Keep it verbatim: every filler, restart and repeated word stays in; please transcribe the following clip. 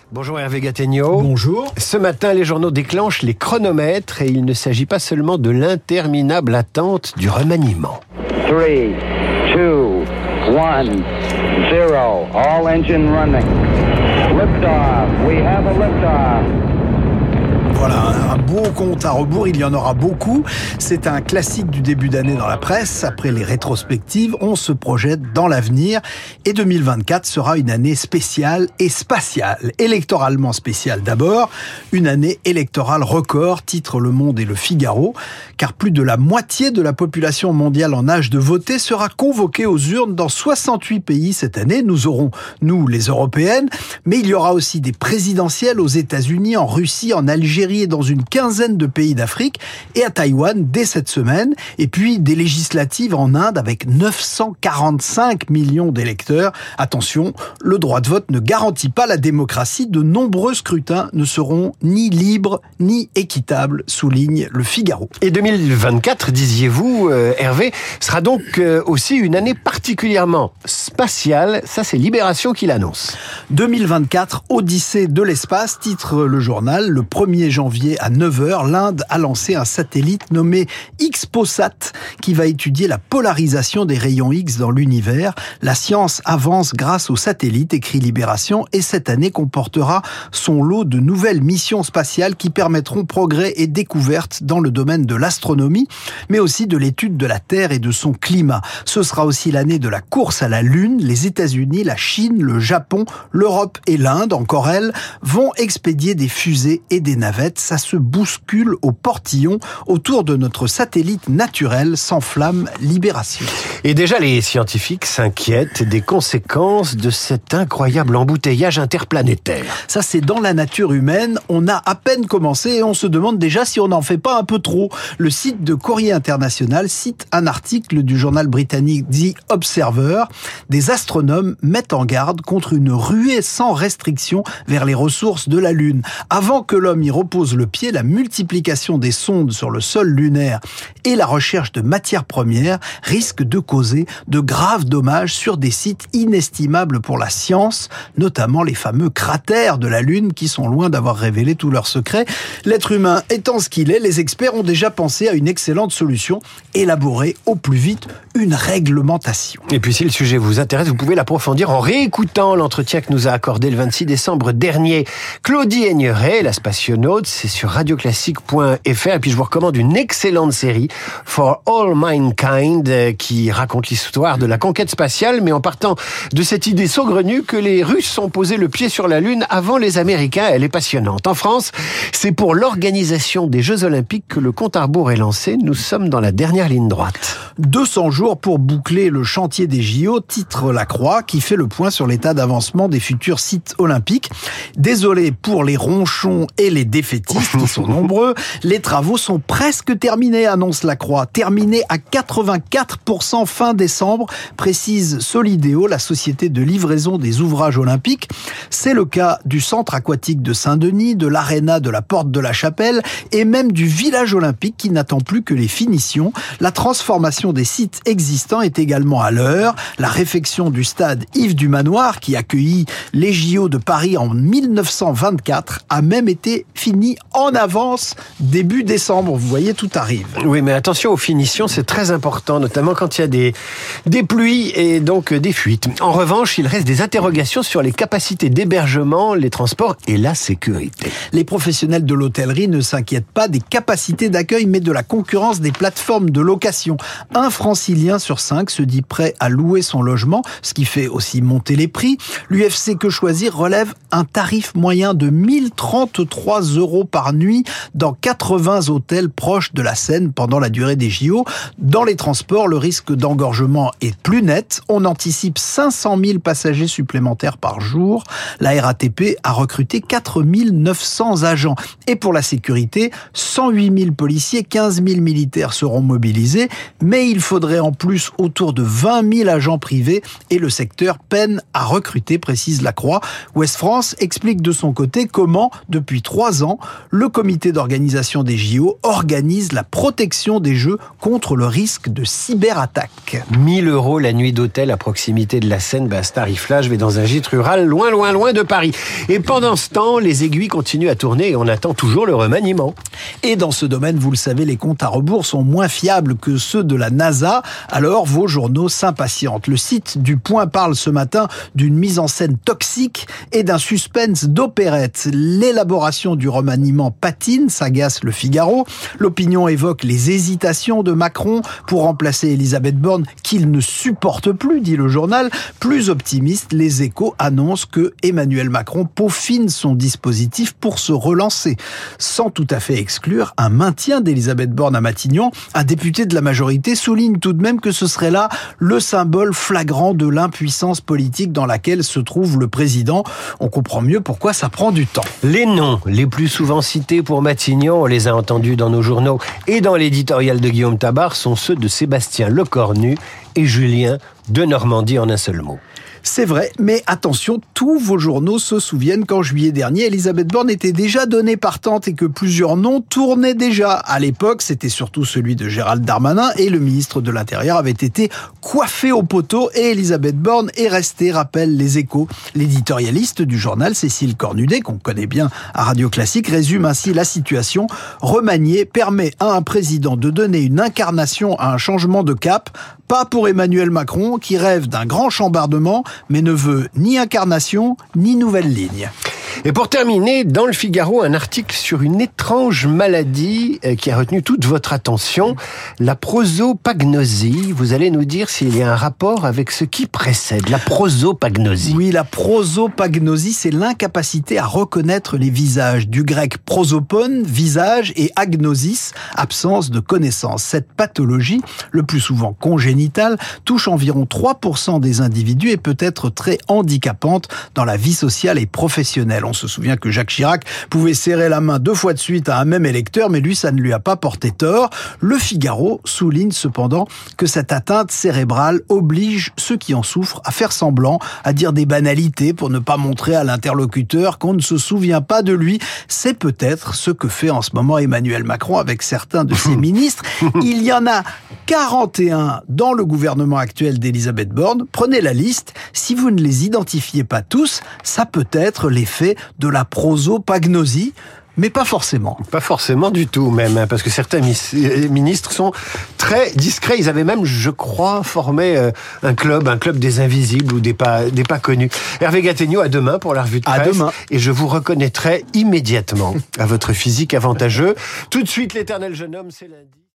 Bonjour Hervé Gattegno. Bonjour. Ce matin, les journaux déclenchent les chronomètres et il ne s'agit pas seulement de l'interminable attente du remaniement. trois, deux, un, zéro. All engine running. Liftoff. We have a liftoff. Voilà, un beau compte à rebours, il y en aura beaucoup. C'est un classique du début d'année dans la presse. Après les rétrospectives, on se projette dans l'avenir. Et deux mille vingt-quatre sera une année spéciale et spatiale. Électoralement spéciale d'abord, une année électorale record, titre Le Monde et Le Figaro, car plus de la moitié de la population mondiale en âge de voter sera convoquée aux urnes dans soixante-huit pays cette année. Nous aurons, nous, les Européennes, mais il y aura aussi des présidentielles aux États-Unis, en Russie, en Algérie, et dans une quinzaine de pays d'Afrique et à Taïwan dès cette semaine, et puis des législatives en Inde avec neuf cent quarante-cinq millions d'électeurs. Attention, le droit de vote ne garantit pas la démocratie, de nombreux scrutins ne seront ni libres ni équitables, souligne Le Figaro. Et deux mille vingt-quatre, disiez-vous, euh, Hervé, sera donc euh, aussi une année particulièrement spatiale, ça c'est Libération qui l'annonce. deux mille vingt-quatre, Odyssée de l'espace, titre le journal. Le premier janvier à neuf heures, l'Inde a lancé un satellite nommé XPOSat qui va étudier la polarisation des rayons X dans l'univers. La science avance grâce au satellite, écrit Libération, et cette année comportera son lot de nouvelles missions spatiales qui permettront progrès et découvertes dans le domaine de l'astronomie, mais aussi de l'étude de la Terre et de son climat. Ce sera aussi l'année de la course à la Lune. Les États-Unis, la Chine, le Japon, l'Europe et l'Inde, encore elles, vont expédier des fusées et des navettes. Ça se bouscule au portillon. Autour de notre satellite naturel s'enflamme Libération. Et déjà, les scientifiques s'inquiètent des conséquences de cet incroyable embouteillage interplanétaire. Ça, c'est dans la nature humaine. On a à peine commencé et on se demande déjà si on n'en fait pas un peu trop. Le site de Courrier International cite un article du journal britannique The Observer. Des astronomes mettent en garde contre une ruée sans restriction vers les ressources de la Lune. Avant que l'homme y repose le pied, la multiplication des sondes sur le sol lunaire et la recherche de matières premières risquent de causer de graves dommages sur des sites inestimables pour la science, notamment les fameux cratères de la Lune qui sont loin d'avoir révélé tous leurs secrets. L'être humain étant ce qu'il est, les experts ont déjà pensé à une excellente solution, élaborer au plus vite une réglementation. Et puis si le sujet vous intéresse, vous pouvez l'approfondir en réécoutant l'entretien que nous a accordé le vingt-six décembre dernier Claudie Aigneret, la spationaute. C'est sur radioclassique point f r. Et puis je vous recommande une excellente série, For All Mankind, qui raconte l'histoire de la conquête spatiale, mais en partant de cette idée saugrenue que les Russes ont posé le pied sur la Lune avant les Américains. Elle est passionnante. En France, c'est pour l'organisation des Jeux Olympiques que le compte à rebours est lancé. Nous sommes dans la dernière ligne droite. deux cents jours pour boucler le chantier des J O, titre La Croix, qui fait le point sur l'état d'avancement des futurs sites olympiques. Désolé pour les ronchons et les défaitistes qui sont nombreux, les travaux sont presque terminés, annonce La Croix. Terminés à quatre-vingt-quatre pour cent fin décembre, précise Solidéo, la société de livraison des ouvrages olympiques. C'est le cas du centre aquatique de Saint-Denis, de l'aréna de la Porte de la Chapelle et même du village olympique qui n'attend plus que les finitions. La transformation des sites existants est également à l'heure. La réfection du stade Yves du Manoir, qui accueillit les J O de Paris en mille neuf cent vingt-quatre, a même été finie en avance début décembre. Vous voyez, tout arrive. Oui, mais attention aux finitions, c'est très important, notamment quand il y a des, des pluies et donc des fuites. En revanche, il reste des interrogations sur les capacités d'hébergement, les transports et la sécurité. Les professionnels de l'hôtellerie ne s'inquiètent pas des capacités d'accueil, mais de la concurrence des plateformes de location. Un francilien sur cinq se dit prêt à louer son logement, ce qui fait aussi monter les prix. L'U F C Que Choisir relève un tarif moyen de mille trente-trois euros par nuit dans quatre-vingts hôtels proches de la Seine pendant la durée des J O. Dans les transports, le risque d'engorgement est plus net. On anticipe cinq cent mille passagers supplémentaires par jour. La R A T P a recruté quatre mille neuf cents agents. Et pour la sécurité, cent huit mille policiers, quinze mille militaires seront mobilisés. Mais il faudrait en plus autour de vingt mille agents privés et le secteur peine à recruter, précise la Croix. Ouest France explique de son côté comment, depuis trois ans, le comité d'organisation des J O organise la protection des Jeux contre le risque de cyberattaque. mille euros la nuit d'hôtel à proximité de la Seine, bah, ce tarif-là, je vais dans un gîte rural loin, loin, loin de Paris. Et pendant ce temps, les aiguilles continuent à tourner et on attend toujours le remaniement. Et dans ce domaine, vous le savez, les comptes à rebours sont moins fiables que ceux de la NASA. Alors, vos journaux s'impatientent. Le site du Point parle ce matin d'une mise en scène toxique et d'un suspense d'opérette. L'élaboration du remaniement patine, s'agace le Figaro. L'opinion évoque les hésitations de Macron pour remplacer Elisabeth Borne, qu'il ne supporte plus, dit le journal. Plus optimiste, les Échos annoncent que Emmanuel Macron peaufine son dispositif pour se relancer, sans tout à fait exclure un maintien d'Elisabeth Borne à Matignon. Un député de la majorité souligne tout de même que ce serait là le symbole flagrant de l'impuissance politique dans laquelle se trouve le président. On comprend mieux pourquoi ça prend du temps. Les noms les plus souvent cités pour Matignon, on les a entendus dans nos journaux et dans l'éditorial de Guillaume Tabar, sont ceux de Sébastien Lecornu et Julien Denormandie en un seul mot. C'est vrai, mais attention, tous vos journaux se souviennent qu'en juillet dernier, Elisabeth Borne était déjà donnée partante et que plusieurs noms tournaient déjà. À l'époque, c'était surtout celui de Gérald Darmanin et le ministre de l'Intérieur avait été coiffé au poteau et Elisabeth Borne est restée, rappellent les Échos. L'éditorialiste du journal, Cécile Cornudet, qu'on connaît bien à Radio Classique, résume ainsi la situation. Remanier permet à un président de donner une incarnation à un changement de cap, pas pour Emmanuel Macron qui rêve d'un grand chambardement, mais ne veut ni incarnation, ni nouvelle ligne. Et pour terminer, dans le Figaro, un article sur une étrange maladie qui a retenu toute votre attention, la prosopagnosie. Vous allez nous dire s'il y a un rapport avec ce qui précède, la prosopagnosie. Oui, la prosopagnosie, c'est l'incapacité à reconnaître les visages. Du grec prosopone, visage, et agnosis, absence de connaissance. Cette pathologie, le plus souvent congénitale, touche environ trois pour cent des individus et peut être très handicapante dans la vie sociale et professionnelle. On se souvient que Jacques Chirac pouvait serrer la main deux fois de suite à un même électeur, mais lui, ça ne lui a pas porté tort. Le Figaro souligne cependant que cette atteinte cérébrale oblige ceux qui en souffrent à faire semblant, à dire des banalités pour ne pas montrer à l'interlocuteur qu'on ne se souvient pas de lui. C'est peut-être ce que fait en ce moment Emmanuel Macron avec certains de ses ministres. Il y en a quarante et un dans le gouvernement actuel d'Elisabeth Borne. Prenez la liste. Si vous ne les identifiez pas tous, ça peut être l'effet de la prosopagnosie, mais pas forcément. Pas forcément du tout même, hein, parce que certains ministres sont très discrets. Ils avaient même, je crois, formé euh, un club, un club des invisibles ou des pas, des pas connus. Hervé Gattegno, à demain pour la revue de presse. À demain. Et je vous reconnaîtrai immédiatement à votre physique avantageux. Tout de suite, l'éternel jeune homme, c'est lundi.